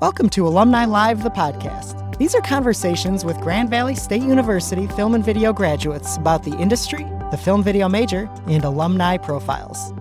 Welcome to Alumni Live, the podcast. These are conversations with Grand Valley State University film and video graduates about the industry, the film video major, and alumni profiles.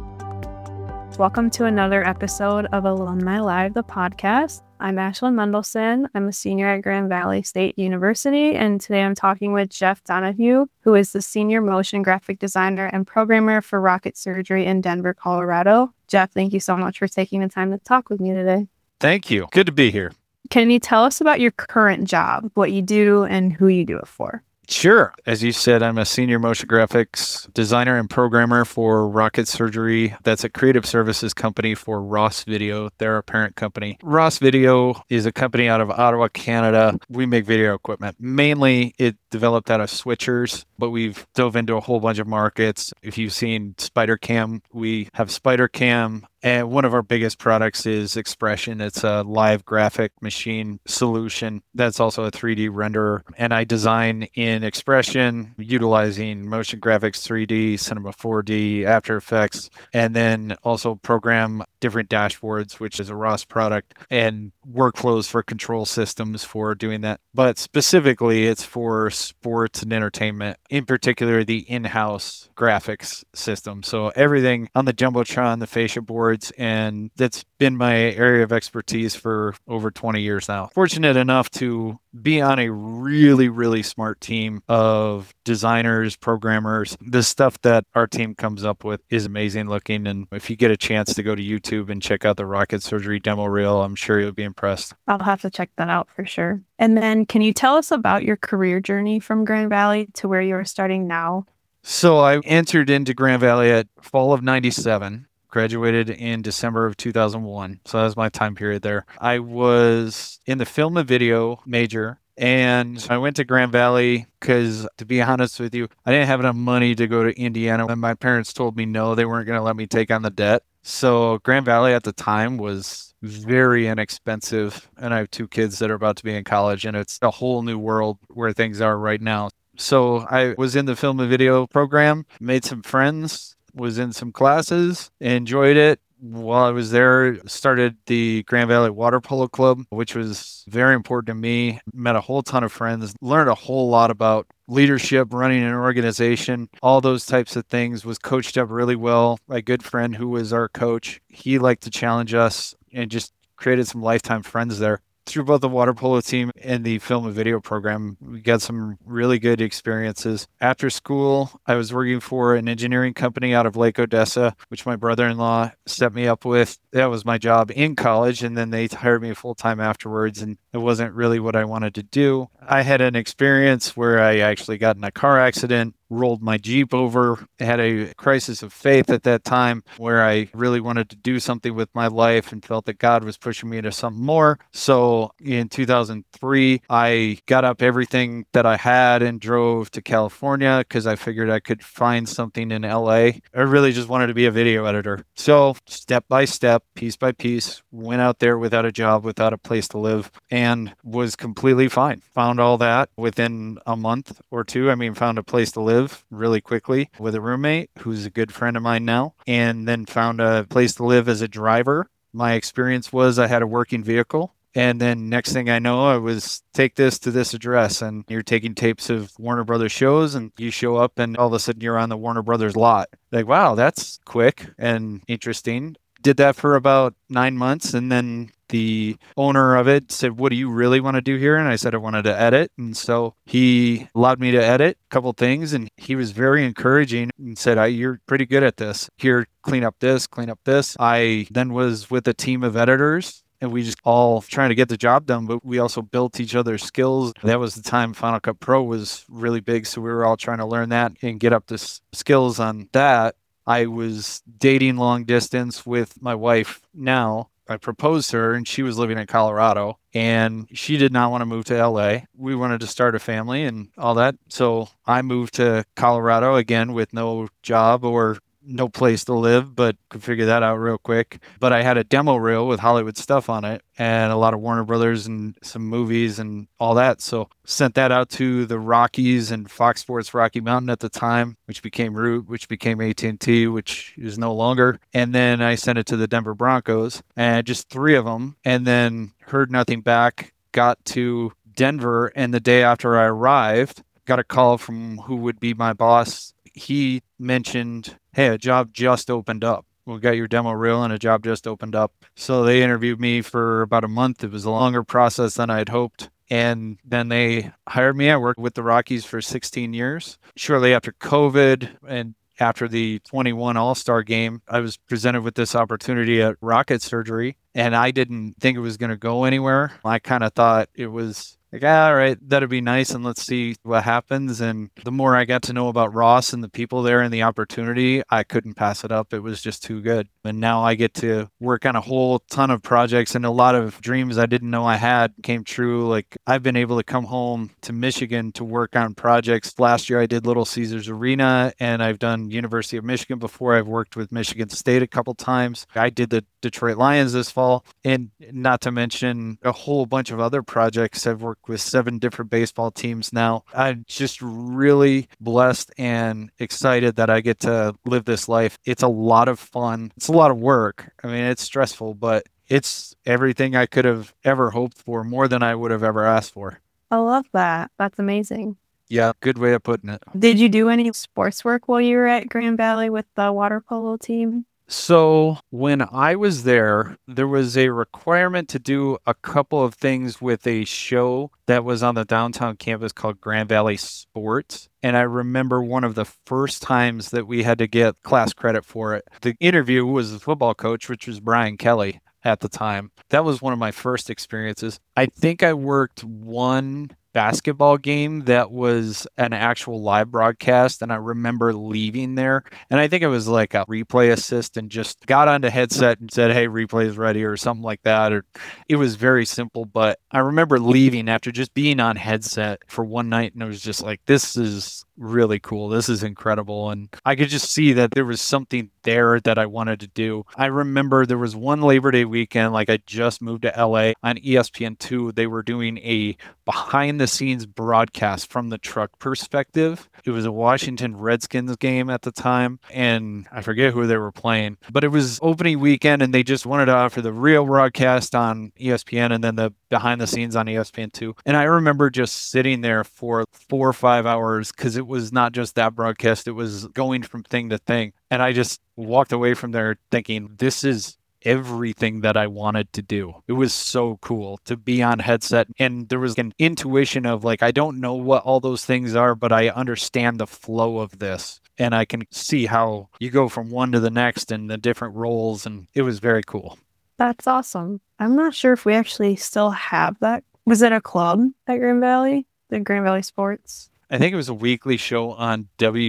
Welcome to another episode of Alumni Live, the podcast. I'm Ashlyn Mendelson. I'm a senior at Grand Valley State University, and today I'm talking with Jeff Donahue, who is the senior motion graphic designer and programmer for Rocket Surgery in Denver, Colorado. Jeff, thank you so much for taking the time to talk with me today. Thank you. Good to be here. Can you tell us about your current job, what you do, and who you do it for? Sure. As you said, I'm a senior motion graphics designer and programmer for Rocket Surgery. That's a creative services company for Ross Video. They're a parent company. Ross Video is a company out of Ottawa, Canada. We make video equipment. Mainly, it developed out of switchers, but we've dove into a whole bunch of markets. If you've seen SpiderCam, we have SpiderCam. And one of our biggest products is Expression. It's a live graphic machine solution that's also a 3D renderer. And I design in Expression utilizing Motion Graphics 3D, Cinema 4D, After Effects, and then also program different dashboards, which is a Ross product, and workflows for control systems for doing that. But specifically, it's for sports and entertainment, in particular, the in-house graphics system. So everything on the Jumbotron, the fascia boards, and that's been my area of expertise for over 20 years now. Fortunate enough to be on a really, really smart team of designers, programmers. The stuff that our team comes up with is amazing looking. And if you get a chance to go to YouTube and check out the Rocket Surgery demo reel, I'm sure you'll be impressed. I'll have to check that out for sure. And then can you tell us about your career journey from Grand Valley to where you are starting now? So I entered into Grand Valley at fall of 97. Graduated in December of 2001. So that was my time period there. I was in the film and video major, and I went to Grand Valley because, to be honest with you, I didn't have enough money to go to Indiana. And my parents told me no, they weren't going to let me take on the debt. So Grand Valley at the time was very inexpensive. And I have two kids that are about to be in college, and it's a whole new world where things are right now. So I was in the film and video program, made some friends, was in some classes, enjoyed it. While I was there, started the Grand Valley Water Polo Club, which was very important to me. Met a whole ton of friends, learned a whole lot about leadership, running an organization, all those types of things. Was coached up really well. My good friend who was our coach, he liked to challenge us and just created some lifetime friends there. Through both the water polo team and the film and video program, we got some really good experiences. After school, I was working for an engineering company out of Lake Odessa, which my brother-in-law set me up with. That was my job in college, and then they hired me full-time afterwards, and it wasn't really what I wanted to do. I had an experience where I actually got in a car accident, rolled my Jeep over, had a crisis of faith at that time where I really wanted to do something with my life and felt that God was pushing me into something more. So in 2003, I got up everything that I had and drove to California because I figured I could find something in LA. I really just wanted to be a video editor. So step by step, piece by piece, went out there without a job, without a place to live, and was completely fine. Found all that within a month or two. Found a place to live really quickly with a roommate who's a good friend of mine now, and then found a place to live as a driver. My experience was I had a working vehicle. And then next thing I know, I was take this to this address, and you're taking tapes of Warner Brothers shows, and you show up and all of a sudden you're on the Warner Brothers lot. Like, wow, that's quick and interesting. Did that for about 9 months, and then the owner of it said, "What do you really want to do here?" And I said I wanted to edit. And so he allowed me to edit a couple things, and he was very encouraging and said, "You're pretty good at this. Here, clean up this, clean up this." I then was with a team of editors, and we just all trying to get the job done, but we also built each other's skills. That was the time Final Cut Pro was really big, so we were all trying to learn that and get up to skills on that. I was dating long distance with my wife now. I proposed to her, and she was living in Colorado, and she did not want to move to LA. We wanted to start a family and all that. So I moved to Colorado again with no job or no place to live, but could figure that out real quick. But I had a demo reel with Hollywood stuff on it and a lot of Warner Brothers and some movies and all that. So sent that out to the Rockies and Fox Sports Rocky Mountain at the time, which became Root, which became AT&T, which is no longer. And then I sent it to the Denver Broncos, and just 3 of them, and then heard nothing back. Got to Denver, and the day after I arrived, got a call from who would be my boss. He mentioned, hey, a job just opened up. We got your demo reel and a job just opened up. So they interviewed me for about a month. It was a longer process than I'd hoped. And then they hired me. I worked with the Rockies for 16 years. Shortly after COVID and after the 21 All-Star game, I was presented with this opportunity at Rocket Surgery, and I didn't think it was going to go anywhere. I kind of thought it was like, all right, that'd be nice, and let's see what happens. And the more I got to know about Ross and the people there and the opportunity, I couldn't pass it up. It was just too good. And now I get to work on a whole ton of projects, and a lot of dreams I didn't know I had came true. Like, I've been able to come home to Michigan to work on projects. Last year I did Little Caesars Arena, and I've done University of Michigan before. I've worked with Michigan State a couple times. I did the Detroit Lions this fall, and not to mention a whole bunch of other projects. I've worked with 7 different baseball teams now. I'm just really blessed and excited that I get to live this life. It's a lot of fun. It's a lot of work. I mean, it's stressful, but it's everything I could have ever hoped for, more than I would have ever asked for. I love that. That's amazing. Yeah, good way of putting it. Did you do any sports work while you were at Grand Valley with the water polo team? So when I was there, there was a requirement to do a couple of things with a show that was on the downtown campus called Grand Valley Sports. And I remember one of the first times that we had to get class credit for it. The interview was the football coach, which was Brian Kelly at the time. That was one of my first experiences. I think I worked one basketball game that was an actual live broadcast, and I remember leaving there, and I think it was like a replay assist, and just got on the headset and said, hey, replay is ready, or something like that. Or it was very simple, but I remember leaving after just being on headset for one night, and it was just like, this is really cool. This is incredible. And I could just see that there was something there that I wanted to do. I remember there was one Labor Day weekend, like I just moved to LA, on ESPN2. They were doing a behind the scenes broadcast from the truck perspective. It was a Washington Redskins game at the time, and I forget who they were playing, but it was opening weekend, and they just wanted to offer the real broadcast on ESPN and then the behind the scenes on ESPN2. And I remember just sitting there for 4 or 5 hours, because it was not just that broadcast, it was going from thing to thing. And I just walked away from there thinking, this is everything that I wanted to do. It was so cool to be on headset, and there was an intuition of like, I don't know what all those things are, but I understand the flow of this, and I can see how you go from one to the next and the different roles, and it was very cool. That's awesome. I'm not sure if we actually still have that. Was it a club at Grand Valley? The Grand Valley Sports? I think it was a weekly show on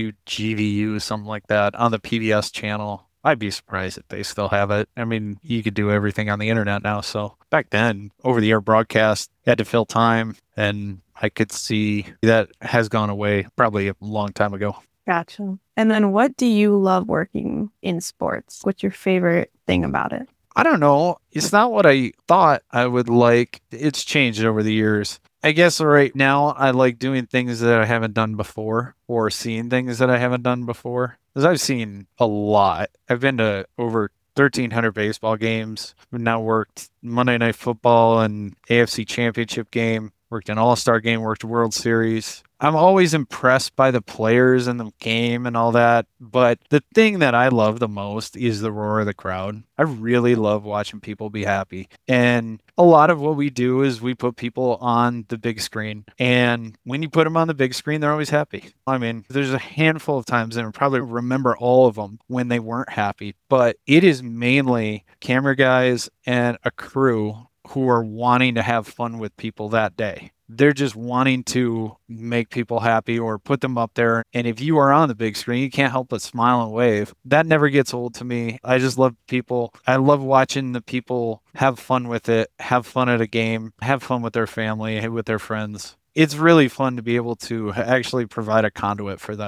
WGVU, something like that, on the PBS channel. I'd be surprised if they still have it. I mean, you could do everything on the internet now. So back then, over-the-air broadcast, you had to fill time, and I could see that has gone away probably a long time ago. Gotcha. And then what do you love working in sports? What's your favorite thing about it? I don't know. It's not what I thought I would like. It's changed over the years. I guess right now I like doing things that I haven't done before, or seeing things that I haven't done before. Because I've seen a lot. I've been to over 1,300 baseball games. I've now worked Monday Night Football and AFC Championship game, worked an All-Star game, worked World Series. I'm always impressed by the players and the game and all that. But the thing that I love the most is the roar of the crowd. I really love watching people be happy. And a lot of what we do is we put people on the big screen. And when you put them on the big screen, they're always happy. I mean, there's a handful of times, and I probably remember all of them, when they weren't happy. But it is mainly camera guys and a crew who are wanting to have fun with people that day. They're just wanting to make people happy or put them up there. And if you are on the big screen, you can't help but smile and wave. That never gets old to me. I just love people. I love watching the people have fun with it, have fun at a game, have fun with their family, with their friends. It's really fun to be able to actually provide a conduit for that.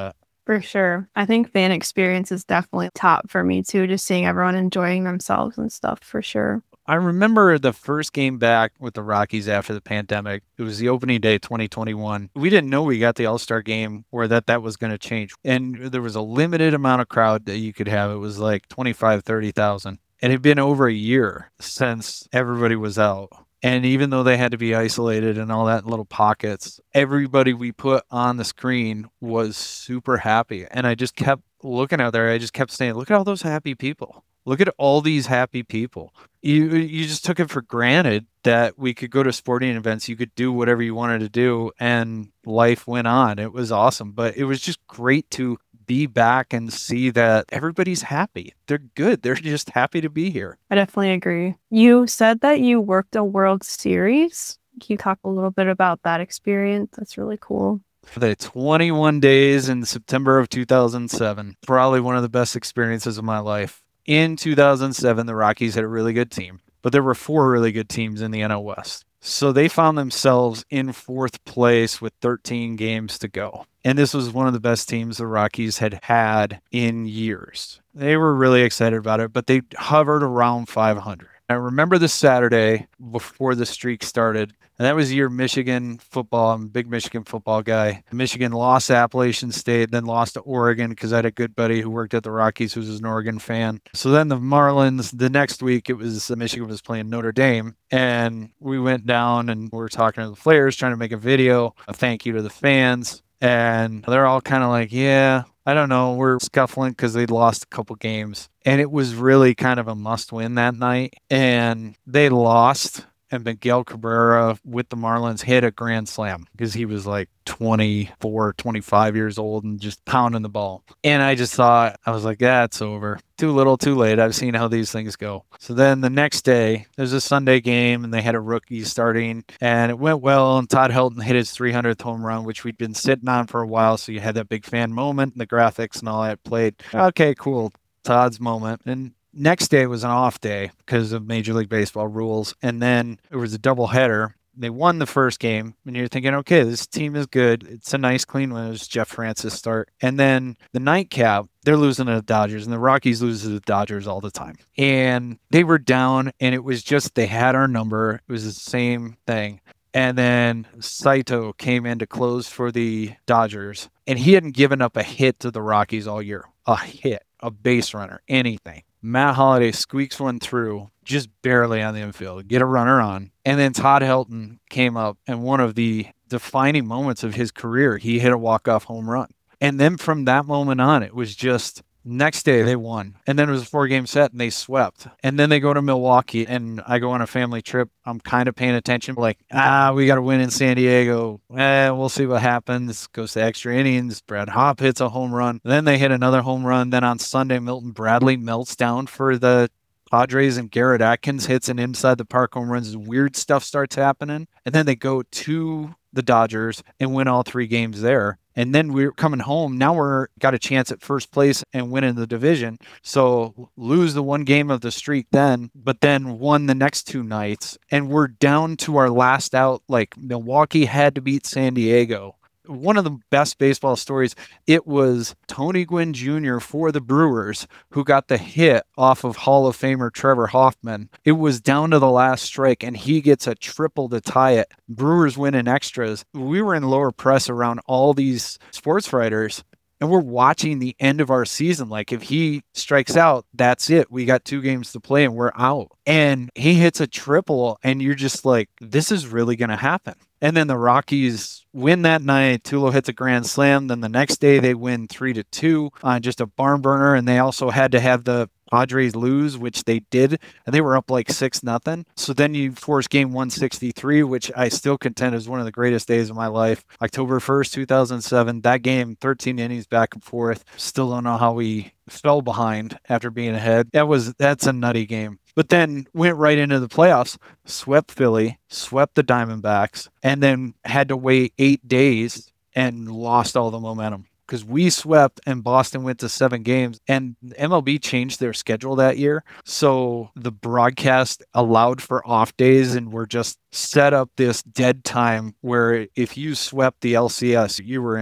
For sure. I think fan experience is definitely top for me too, just seeing everyone enjoying themselves and stuff for sure. I remember the first game back with the Rockies after the pandemic. It was the opening day 2021. We didn't know we got the All-Star game or that was going to change. And there was a limited amount of crowd that you could have. It was like 25, 30,000. And it had been over a year since everybody was out. And even though they had to be isolated and all that in little pockets, everybody we put on the screen was super happy. And I just kept looking out there. I just kept saying, look at all those happy people. Look at all these happy people. You just took it for granted that we could go to sporting events. You could do whatever you wanted to do and life went on. It was awesome. But it was just great to be back and see that everybody's happy. They're good. They're just happy to be here. I definitely agree. You said that you worked a World Series. Can you talk a little bit about that experience? That's really cool. For the 21 days in September of 2007, probably one of the best experiences of my life. In 2007, the Rockies had a really good team, but there were 4 really good teams in the NL West. So they found themselves in 4th place with 13 games to go. And this was one of the best teams the Rockies had had in years. They were really excited about it, but they hovered around 500. I remember the Saturday before the streak started, and that was the year Michigan football. I'm a big Michigan football guy. Michigan lost to Appalachian State, then lost to Oregon because I had a good buddy who worked at the Rockies who was an Oregon fan. So then the Marlins, the next week, it was Michigan was playing Notre Dame, and we went down and we were talking to the players, trying to make a video, a thank you to the fans. And they're all kind of like, yeah, I don't know. We're scuffling because they'd lost a couple games. And it was really kind of a must win that night. And they lost. And Miguel Cabrera with the Marlins hit a grand slam because he was like 24, 25 years old and just pounding the ball. And I just thought, I was like, it's over. Too little, too late. I've seen how these things go. So then the next day, there's a Sunday game and they had a rookie starting and it went well. And Todd Helton hit his 300th home run, which we'd been sitting on for a while. So you had that big fan moment and the graphics and all that played. Okay, cool. Todd's moment. And next day was an off day because of Major League Baseball rules. And then it was a doubleheader. They won the first game, and you're thinking, okay, this team is good. It's a nice, clean win. It was Jeff Francis start. And then the nightcap, they're losing to the Dodgers, and the Rockies lose to the Dodgers all the time. And they were down, and it was just they had our number. It was the same thing. And then Saito came in to close for the Dodgers, and he hadn't given up a hit to the Rockies all year. A hit, a base runner, anything. Matt Holliday squeaks one through just barely on the infield, get a runner on. And then Todd Helton came up, and one of the defining moments of his career, he hit a walk-off home run. And then from that moment on, it was just next day they won. And then it was a 4-game set and they swept. And then they go to Milwaukee and I go on a family trip. I'm kind of paying attention, like, we got to win in San Diego. We'll see what happens. Goes to extra innings. Brad Hopp hits a home run. Then they hit another home run. Then on Sunday, Milton Bradley melts down for the Padres and Garrett Atkins hits an inside the park home runs. Weird stuff starts happening. And then they go to the Dodgers and win all 3 games there. And then we're coming home. Now we're got a chance at first place and winning the division. So lose the 1 game of the streak then, but then won the next 2 nights. And we're down to our last out. Like Milwaukee had to beat San Diego. One of the best baseball stories, it was Tony Gwynn Jr. for the Brewers who got the hit off of Hall of Famer Trevor Hoffman. It was down to the last strike, and he gets a triple to tie it. Brewers win in extras. We were in lower press around all these sports writers, and we're watching the end of our season. Like, if he strikes out, that's it. We got 2 games to play, and we're out. And he hits a triple, and you're just like, this is really going to happen. And then the Rockies win that night. Tulo hits a grand slam. Then the next day they win 3-2 on just a barn burner. And they also had to have the Padres lose, which they did. And they were up like 6-0. So then you force game 163, which I still contend is one of the greatest days of my life. October 1st, 2007. That game, 13 innings back and forth. Still don't know how we fell behind after being ahead. That's a nutty game. But then went right into the playoffs, swept Philly, swept the Diamondbacks, and then had to wait 8 days and lost all the momentum. Because we swept and Boston went to 7 games, and MLB changed their schedule that year. So the broadcast allowed for off days, and we're just set up this dead time where if you swept the LCS, you were in a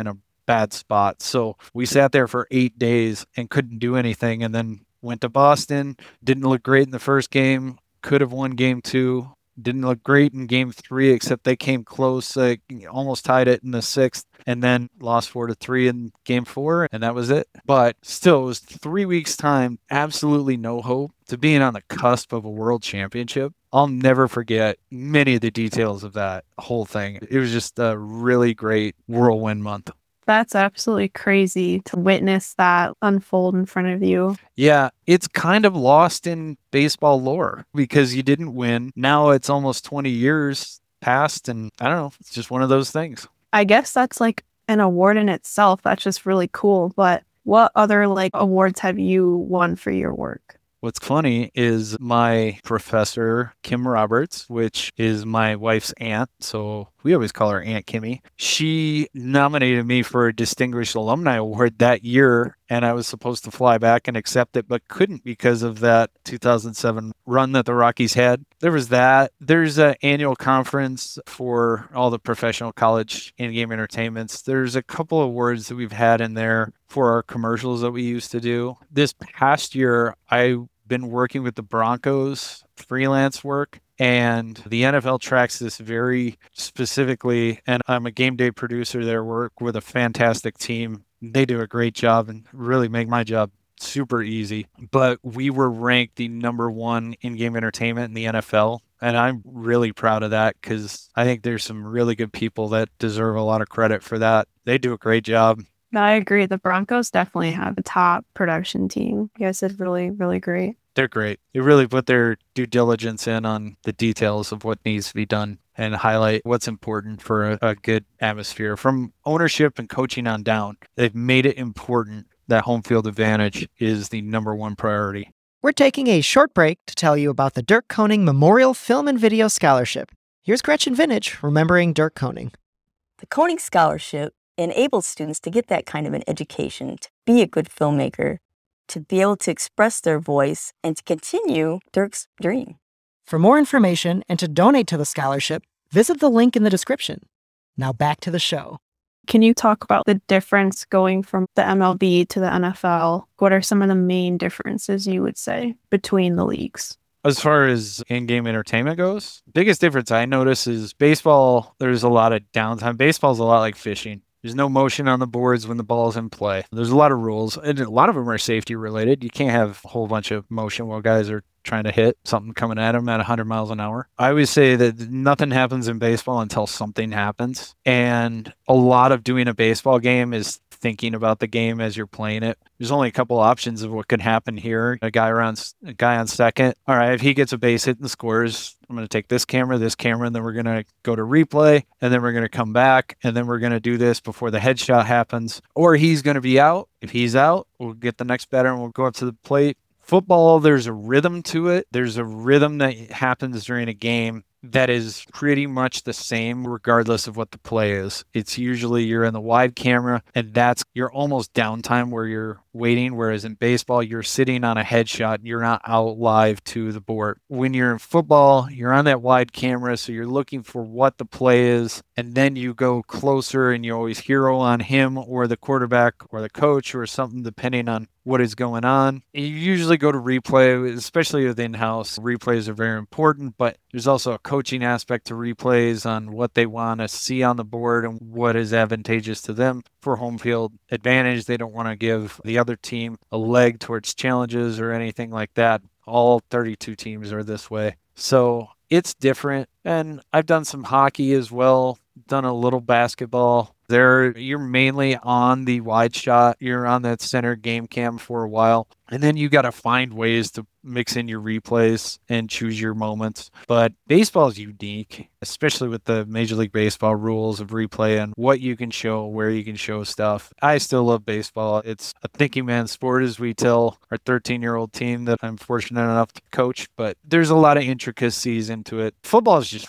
bad spot. So we sat there for 8 days and couldn't do anything, and then went to Boston. Didn't look great in the first game. Could have won game 2. Didn't look great in game 3, except they came close, almost tied it in the 6th, and then lost 4-3 in game 4, and that was it. But still, it was 3 weeks' time, absolutely no hope, to being on the cusp of a world championship. I'll never forget many of the details of that whole thing. It was just a really great whirlwind month. That's absolutely crazy to witness that unfold in front of you. Yeah, it's kind of lost in baseball lore because you didn't win. Now it's almost 20 years past, and I don't know, it's just one of those things. I guess that's like an award in itself. That's just really cool. But what other awards have you won for your work? What's funny is my professor, Kim Roberts, which is my wife's aunt, so we always call her Aunt Kimmy. She nominated me for a Distinguished Alumni Award that year, and I was supposed to fly back and accept it, but couldn't because of that 2007 run that the Rockies had. There was that. There's an annual conference for all the professional college in-game entertainments. There's a couple of awards that we've had in there for our commercials that we used to do. This past year, I've been working with the Broncos, freelance work, and the NFL tracks this very specifically, and I'm a game day producer there, work with a fantastic team. They do a great job and really make my job super easy. But we were ranked the number 1 in-game entertainment in the NFL, and I'm really proud of that because I think there's some really good people that deserve a lot of credit for that. They do a great job. I agree. The Broncos definitely have a top production team. You guys did really, really great. They're great. They really put their due diligence in on the details of what needs to be done and highlight what's important for a good atmosphere. From ownership and coaching on down, they've made it important that home field advantage is the number 1 priority. We're taking a short break to tell you about the Dirk Koenig Memorial Film and Video Scholarship. Here's Gretchen Vintage remembering Dirk Koenig. The Koenig Scholarship enables students to get that kind of an education, to be a good filmmaker, to be able to express their voice, and to continue Dirk's dream. For more information and to donate to the scholarship, visit the link in the description. Now back to the show. Can you talk about the difference going from the MLB to the NFL? What are some of the main differences you would say between the leagues? As far as in-game entertainment goes, biggest difference I notice is baseball, there's a lot of downtime. Baseball's a lot like fishing. There's no motion on the boards when the ball's in play. There's a lot of rules, and a lot of them are safety related. You can't have a whole bunch of motion while guys are trying to hit something coming at them at 100 miles an hour. I always say that nothing happens in baseball until something happens. And a lot of doing a baseball game is thinking about the game as you're playing it. There's only a couple options of what could happen here. A guy on second. All right, if he gets a base hit and scores, I'm going to take this camera, and then we're going to go to replay, and then we're going to come back, and then we're going to do this before the headshot happens. Or he's going to be out. If he's out, we'll get the next batter and we'll go up to the plate. Football, there's a rhythm to it. There's a rhythm that happens during a game that is pretty much the same regardless of what the play is. It's usually you're in the wide camera, and that's you're almost downtime where you're waiting, whereas in baseball, you're sitting on a headshot. You're not out live to the board. When you're in football, you're on that wide camera, so you're looking for what the play is, and then you go closer and you always hero on him or the quarterback or the coach or something, depending on what is going on. You usually go to replay, especially with in-house. Replays are very important, but there's also a coaching aspect to replays on what they want to see on the board and what is advantageous to them for home field advantage. They don't want to give the other team a leg towards challenges or anything like that. All 32 teams are this way. So it's different. And I've done some hockey as well, done a little basketball. There, you're mainly on the wide shot. You're on that center game cam for a while. And then you got to find ways to mix in your replays and choose your moments. But baseball is unique, especially with the Major League Baseball rules of replay and what you can show, where you can show stuff. I still love baseball. It's a thinking man's sport, as we tell our 13-year-old team that I'm fortunate enough to coach. But there's a lot of intricacies into it. Football is just fun.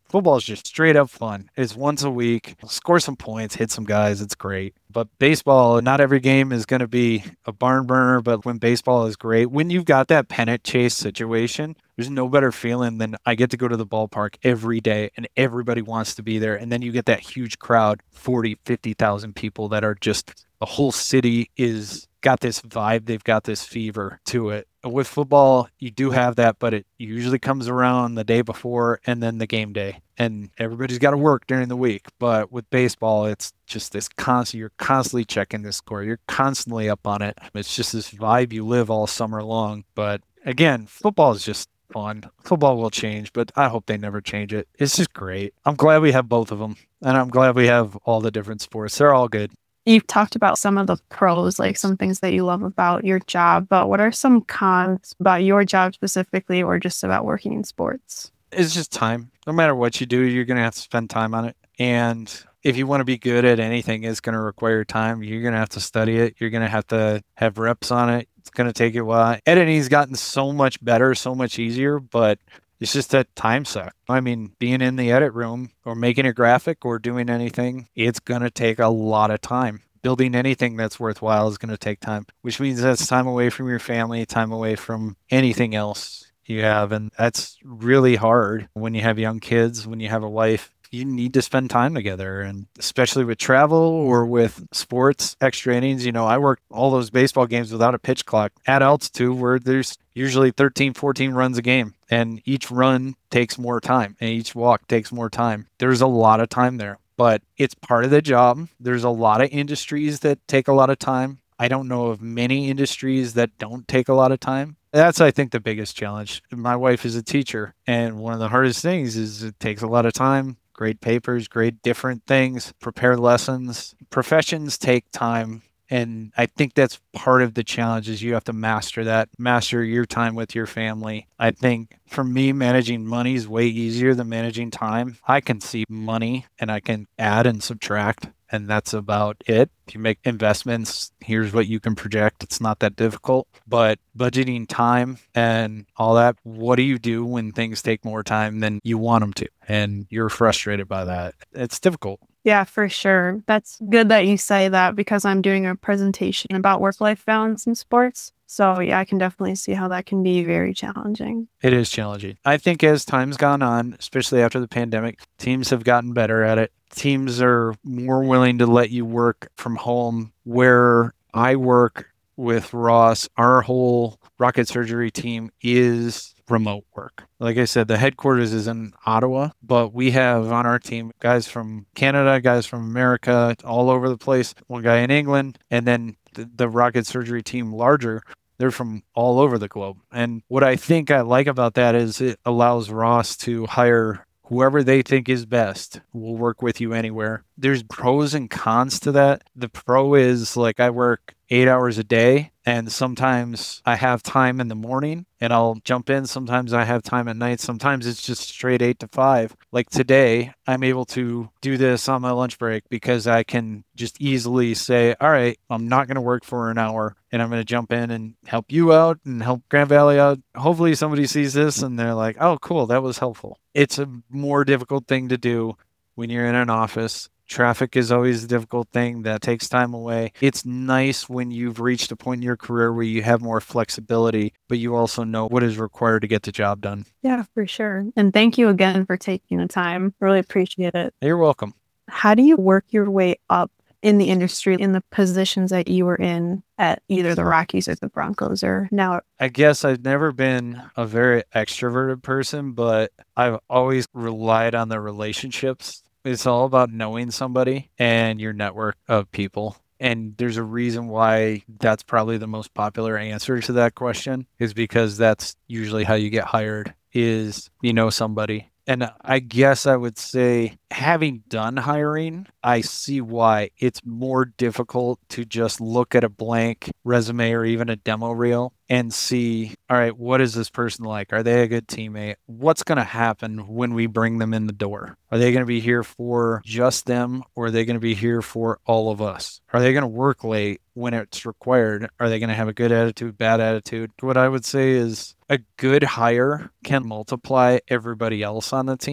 Football is just straight up fun. It's once a week. Score some points, hit some guys. It's great. But baseball, not every game is going to be a barn burner, but when baseball is great, when you've got that pennant chase situation, there's no better feeling than I get to go to the ballpark every day and everybody wants to be there. And then you get that huge crowd, 40, 50,000 people that are just, the whole city is got this vibe. They've got this fever to it. With football, you do have that, but it usually comes around the day before and then the game day. And everybody's got to work during the week. But with baseball, it's just this constant, you're constantly checking the score. You're constantly up on it. It's just this vibe you live all summer long. But again, football is just fun. Football will change, but I hope they never change it. It's just great. I'm glad we have both of them. And I'm glad we have all the different sports. They're all good. You've talked about some of the pros, like some things that you love about your job, but what are some cons about your job specifically, or just about working in sports? It's just time. No matter what you do, you're going to have to spend time on it. And if you want to be good at anything, it's going to require time. You're going to have to study it. You're going to have reps on it. It's going to take you a while. Editing's gotten so much better, so much easier, but it's just that time suck. I mean, being in the edit room or making a graphic or doing anything, it's going to take a lot of time. Building anything that's worthwhile is going to take time, which means that's time away from your family, time away from anything else you have. And that's really hard when you have young kids, when you have a wife. You need to spend time together, and especially with travel or with sports, extra innings. I worked all those baseball games without a pitch clock at altitude where there's usually 13, 14 runs a game, and each run takes more time and each walk takes more time. There's a lot of time there, but it's part of the job. There's a lot of industries that take a lot of time. I don't know of many industries that don't take a lot of time. That's, I think, the biggest challenge. My wife is a teacher, and one of the hardest things is it takes a lot of time. Grade papers, grade different things, prepare lessons. Professions take time. And I think that's part of the challenge is you have to master that, master your time with your family. I think for me, managing money is way easier than managing time. I can see money and I can add and subtract, and that's about it. If you make investments, here's what you can project. It's not that difficult. But budgeting time and all that, what do you do when things take more time than you want them to? And you're frustrated by that. It's difficult. Yeah, for sure. That's good that you say that, because I'm doing a presentation about work-life balance in sports. So yeah, I can definitely see how that can be very challenging. It is challenging. I think as time's gone on, especially after the pandemic, teams have gotten better at it. Teams are more willing to let you work from home. Where I work with Ross, our whole rocket surgery team is remote work. Like I said, the headquarters is in Ottawa, but we have on our team guys from Canada, guys from America, all over the place. One guy in England, and then the rocket surgery team larger, they're from all over the globe. And what I think I like about that is it allows Ross to hire whoever they think is best. Will work with you anywhere. There's pros and cons to that. The pro is like I work 8 hours a day, and sometimes I have time in the morning and I'll jump in. Sometimes I have time at night. Sometimes it's just straight 8 to 5. Like today, I'm able to do this on my lunch break because I can just easily say, all right, I'm not going to work for an hour and I'm going to jump in and help you out and help Grand Valley out. Hopefully somebody sees this and they're like, oh, cool, that was helpful. It's a more difficult thing to do when you're in an office. Traffic is always a difficult thing that takes time away. It's nice when you've reached a point in your career where you have more flexibility, but you also know what is required to get the job done. Yeah, for sure. And thank you again for taking the time. Really appreciate it. You're welcome. How do you work your way up in the industry in the positions that you were in at either the Rockies or the Broncos or now? I guess I've never been a very extroverted person, but I've always relied on the relationships. It's all about knowing somebody and your network of people. And there's a reason why that's probably the most popular answer to that question, is because that's usually how you get hired, is you know somebody. And I guess I would say, having done hiring, I see why it's more difficult to just look at a blank resume or even a demo reel and see, all right, what is this person like? Are they a good teammate? What's going to happen when we bring them in the door? Are they going to be here for just them, or are they going to be here for all of us? Are they going to work late when it's required? Are they going to have a good attitude, bad attitude? What I would say is a good hire can multiply everybody else on the team, but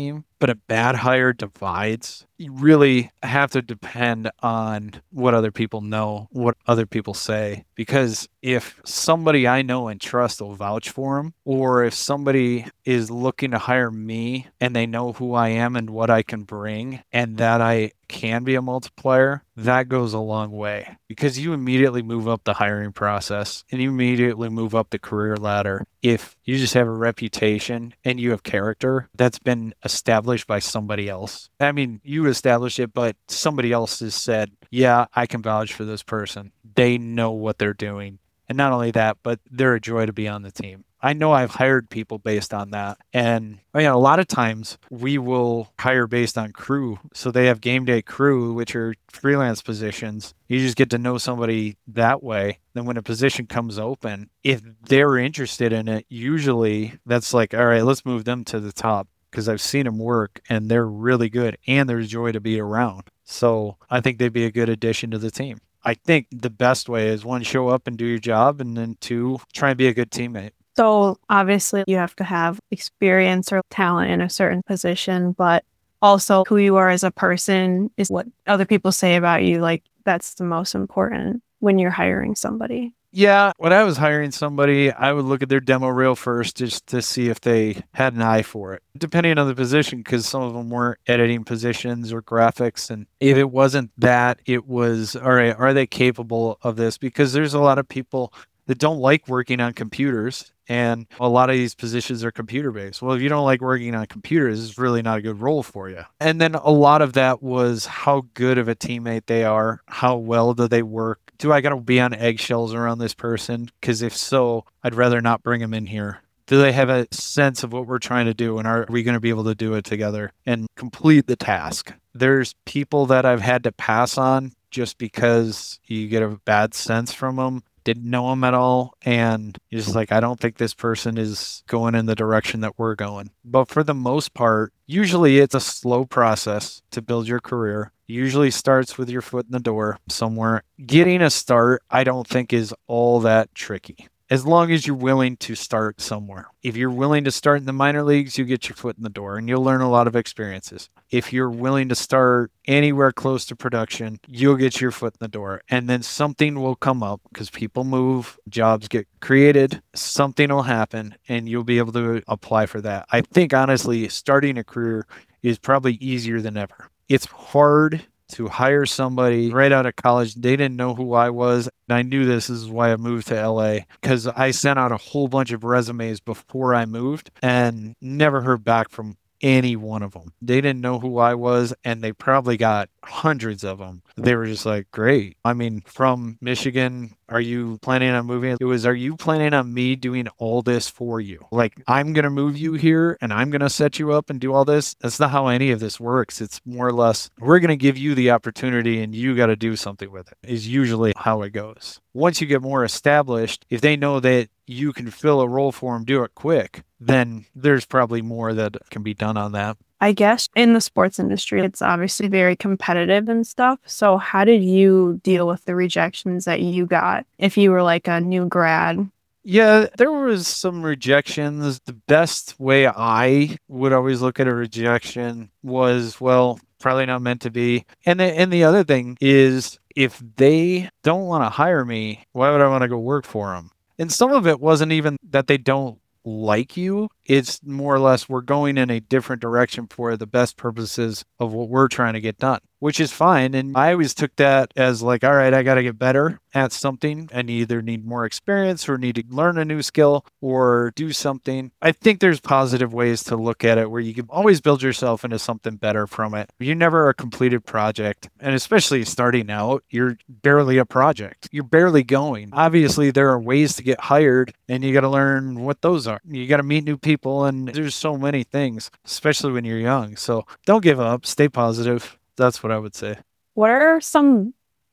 but a bad hire divides. You really have to depend on what other people know, what other people say. Because if somebody I know and trust will vouch for them, or if somebody is looking to hire me and they know who I am and what I can bring and that I can be a multiplier, that goes a long way because you immediately move up the hiring process and you immediately move up the career ladder. If you just have a reputation and you have character that's been established by somebody else. I mean, you established it, but somebody else has said, yeah, I can vouch for this person. They know what they're doing. And not only that, but they're a joy to be on the team. I know I've hired people based on that. And a lot of times we will hire based on crew. So they have game day crew, which are freelance positions. You just get to know somebody that way. Then when a position comes open, if they're interested in it, usually that's like, all right, let's move them to the top because I've seen them work and they're really good and they're a joy to be around. So I think they'd be a good addition to the team. I think the best way is one, show up and do your job, and then two, try and be a good teammate. So obviously you have to have experience or talent in a certain position, but also who you are as a person is what other people say about you. Like that's the most important when you're hiring somebody. Yeah, when I was hiring somebody, I would look at their demo reel first just to see if they had an eye for it, depending on the position, because some of them weren't editing positions or graphics. And if it wasn't that, it was, all right, are they capable of this? Because there's a lot of people that don't like working on computers. And a lot of these positions are computer-based. Well, if you don't like working on computers, it's really not a good role for you. And then a lot of that was how good of a teammate they are. How well do they work? Do I got to be on eggshells around this person? Because if so, I'd rather not bring them in here. Do they have a sense of what we're trying to do? And are we going to be able to do it together and complete the task? There's people that I've had to pass on just because you get a bad sense from them. Didn't know him at all, and you're just like, I don't think this person is going in the direction that we're going. But for the most part, usually it's a slow process to build your career. Usually starts with your foot in the door somewhere. Getting a start, I don't think is all that tricky. As long as you're willing to start somewhere. If you're willing to start in the minor leagues, you get your foot in the door and you'll learn a lot of experiences. If you're willing to start anywhere close to production, you'll get your foot in the door. And then something will come up because people move, jobs get created, something will happen, and you'll be able to apply for that. I think, honestly, starting a career is probably easier than ever. It's hard to hire somebody right out of college. They didn't know who I was. And I knew this is why I moved to LA, because I sent out a whole bunch of resumes before I moved and never heard back from any one of them. They didn't know who I was, and they probably got hundreds of them. They were just like, great. I mean, from Michigan, are you planning on moving? It was, are you planning on me doing all this for you? Like, I'm going to move you here and I'm going to set you up and do all this. That's not how any of this works. It's more or less, we're going to give you the opportunity and you got to do something with it, is usually how it goes. Once you get more established, if they know that you can fill a role for them, do it quick, then there's probably more that can be done on that. I guess in the sports industry, it's obviously very competitive and stuff. So how did you deal with the rejections that you got if you were like a new grad? Yeah, there was some rejections. The best way I would always look at a rejection was, well, probably not meant to be. And the other thing is, if they don't want to hire me, why would I want to go work for them? And some of it wasn't even that they don't like you. It's more or less we're going in a different direction for the best purposes of what we're trying to get done, which is fine. And I always took that as like, all right, I got to get better at something and either need more experience or need to learn a new skill or do something. I think there's positive ways to look at it where you can always build yourself into something better from it. You're never a completed project. And especially starting out, you're barely a project. You're barely going. Obviously, there are ways to get hired and you got to learn what those are. You got to meet new people and there's so many things, especially when you're young. So don't give up. Stay positive. That's what I would say. What are some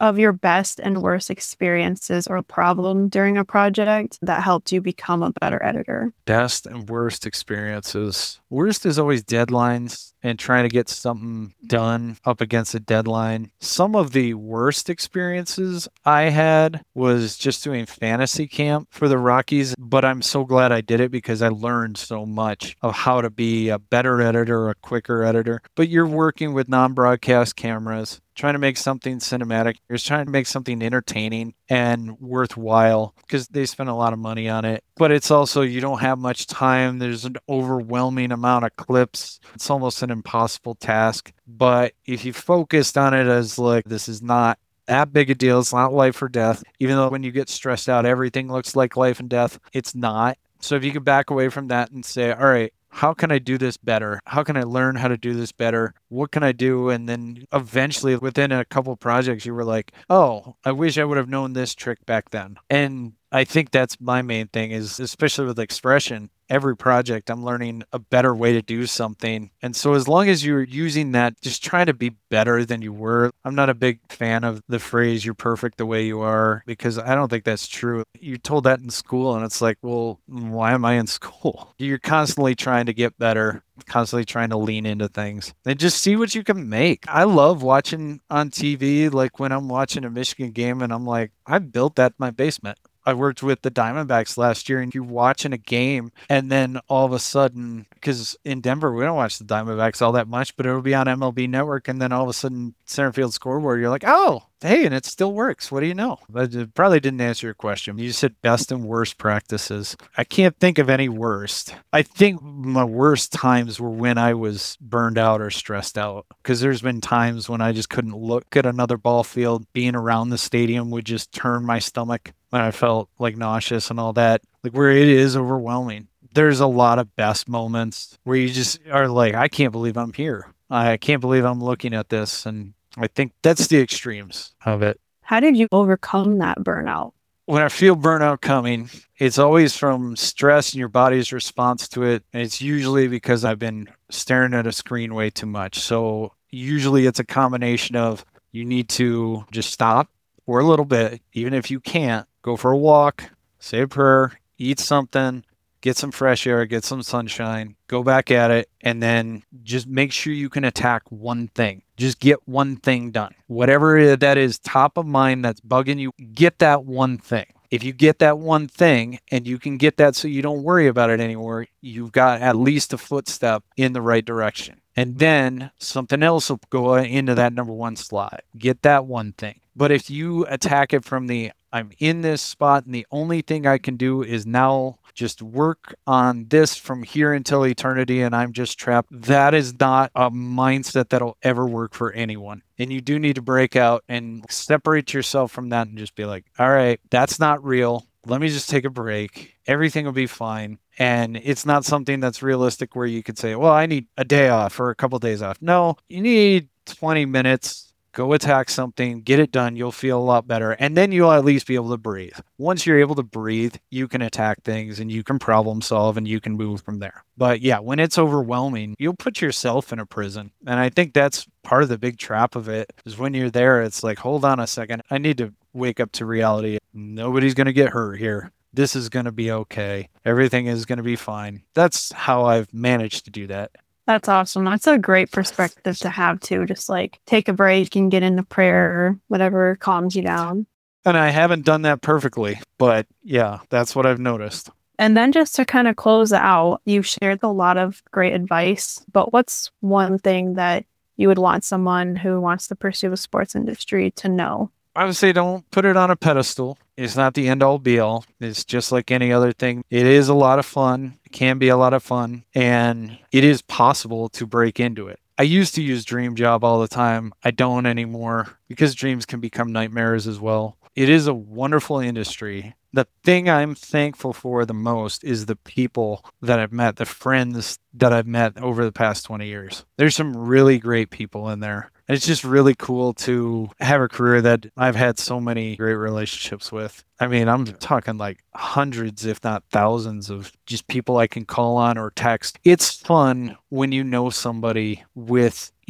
of your best and worst experiences or problem during a project that helped you become a better editor? Best and worst experiences. Worst is always deadlines and trying to get something done up against a deadline. Some of the worst experiences I had was just doing fantasy camp for the Rockies, but I'm so glad I did it because I learned so much of how to be a better editor, a quicker editor. But you're working with non-broadcast cameras, trying to make something cinematic. You're trying to make something entertaining and worthwhile because they spend a lot of money on it. But it's also, you don't have much time. There's an overwhelming amount of clips. It's almost an impossible task. But if you focused on it as like, this is not that big a deal. It's not life or death. Even though when you get stressed out, everything looks like life and death. It's not. So if you could back away from that and say, all right, how can I do this better? How can I learn how to do this better? What can I do? And then eventually within a couple projects, you were like, oh, I wish I would have known this trick back then. And I think that's my main thing is, especially with expression, every project I'm learning a better way to do something. And so as long as you're using that, just try to be better than you were. I'm not a big fan of the phrase, you're perfect the way you are, because I don't think that's true. You're told that in school and it's like, well, why am I in school? You're constantly trying to get better, constantly trying to lean into things and just see what you can make. I love watching on TV, like when I'm watching a Michigan game and I'm like, I built that in my basement. I worked with the Diamondbacks last year, and you're watching a game, and then all of a sudden, because in Denver, we don't watch the Diamondbacks all that much, but it'll be on MLB Network, and then all of a sudden, center field scoreboard, you're like, oh, hey, and it still works. What do you know? But it probably didn't answer your question. You said best and worst practices. I can't think of any worst. I think my worst times were when I was burned out or stressed out, because there's been times when I just couldn't look at another ball field. Being around the stadium would just turn my stomach. And I felt like nauseous and all that, like where it is overwhelming. There's a lot of best moments where you just are like, I can't believe I'm here. I can't believe I'm looking at this. And I think that's the extremes of it. How did you overcome that burnout? When I feel burnout coming, it's always from stress and your body's response to it. And it's usually because I've been staring at a screen way too much. So usually it's a combination of you need to just stop for a little bit, even if you can't. Go for a walk, say a prayer, eat something, get some fresh air, get some sunshine, go back at it, and then just make sure you can attack one thing. Just get one thing done. Whatever that is top of mind that's bugging you, get that one thing. If you get that one thing and you can get that so you don't worry about it anymore, you've got at least a footstep in the right direction. And then something else will go into that number one slot. Get that one thing. But if you attack it from the, I'm in this spot and the only thing I can do is now just work on this from here until eternity and I'm just trapped, that is not a mindset that'll ever work for anyone. And you do need to break out and separate yourself from that and just be like, all right, that's not real. Let me just take a break. Everything will be fine. And it's not something that's realistic where you could say, well, I need a day off or a couple of days off. No, you need 20 minutes. Go attack something, get it done. You'll feel a lot better. And then you'll at least be able to breathe. Once you're able to breathe, you can attack things and you can problem solve and you can move from there. But yeah, when it's overwhelming, you'll put yourself in a prison. And I think that's part of the big trap of it is when you're there, it's like, hold on a second. I need to wake up to reality. Nobody's going to get hurt here. This is going to be okay. Everything is going to be fine. That's how I've managed to do that. That's awesome. That's a great perspective to have too. Just like take a break and get into prayer or whatever calms you down. And I haven't done that perfectly, but yeah, that's what I've noticed. And then just to kind of close out, you've shared a lot of great advice, but what's one thing that you would want someone who wants to pursue the sports industry to know? I would say don't put it on a pedestal. It's not the end all be all. It's just like any other thing. It is a lot of fun. It can be a lot of fun. And it is possible to break into it. I used to use dream job all the time. I don't anymore because dreams can become nightmares as well. It is a wonderful industry. The thing I'm thankful for the most is the people that I've met, the friends that I've met over the past 20 years. There's some really great people in there. It's just really cool to have a career that I've had so many great relationships with. I mean, I'm talking like hundreds, if not thousands of just people I can call on or text. It's fun when you know somebody with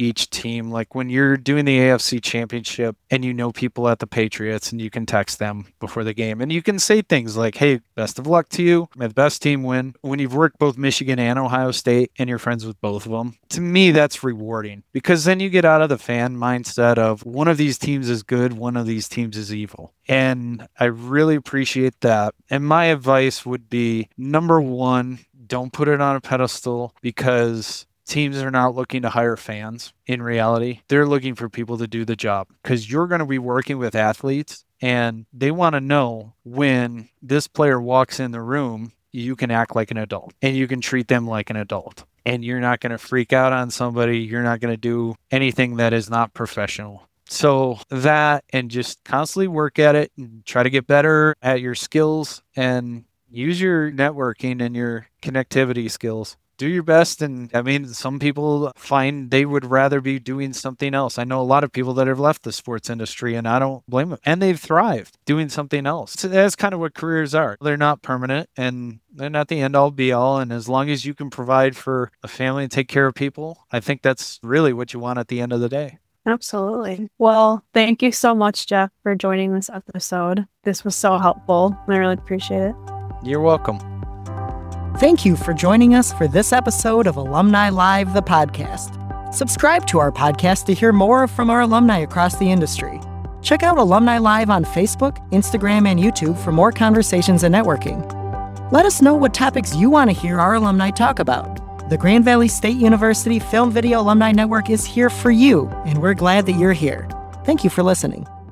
each team. Like when you're doing the AFC Championship and you know people at the Patriots and you can text them before the game and you can say things like, hey, best of luck to you. May the best team win. When you've worked both Michigan and Ohio State and you're friends with both of them, to me, that's rewarding because then you get out of the fan mindset of one of these teams is good, one of these teams is evil. And I really appreciate that. And my advice would be, number one, don't put it on a pedestal because teams are not looking to hire fans. In reality, they're looking for people to do the job because you're going to be working with athletes and they want to know when this player walks in the room, you can act like an adult and you can treat them like an adult. And you're not going to freak out on somebody. You're not going to do anything that is not professional. So that, and just constantly work at it and try to get better at your skills and use your networking and your connectivity skills. Do your best. And I mean, some people find they would rather be doing something else. I know a lot of people that have left the sports industry and I don't blame them. And they've thrived doing something else. So that's kind of what careers are. They're not permanent and they're not the end all be all. And as long as you can provide for a family and take care of people, I think that's really what you want at the end of the day. Absolutely. Well, thank you so much, Jeff, for joining this episode. This was so helpful. I really appreciate it. You're welcome. Thank you for joining us for this episode of Alumni Live, the podcast. Subscribe to our podcast to hear more from our alumni across the industry. Check out Alumni Live on Facebook, Instagram, and YouTube for more conversations and networking. Let us know what topics you want to hear our alumni talk about. The Grand Valley State University Film Video Alumni Network is here for you, and we're glad that you're here. Thank you for listening.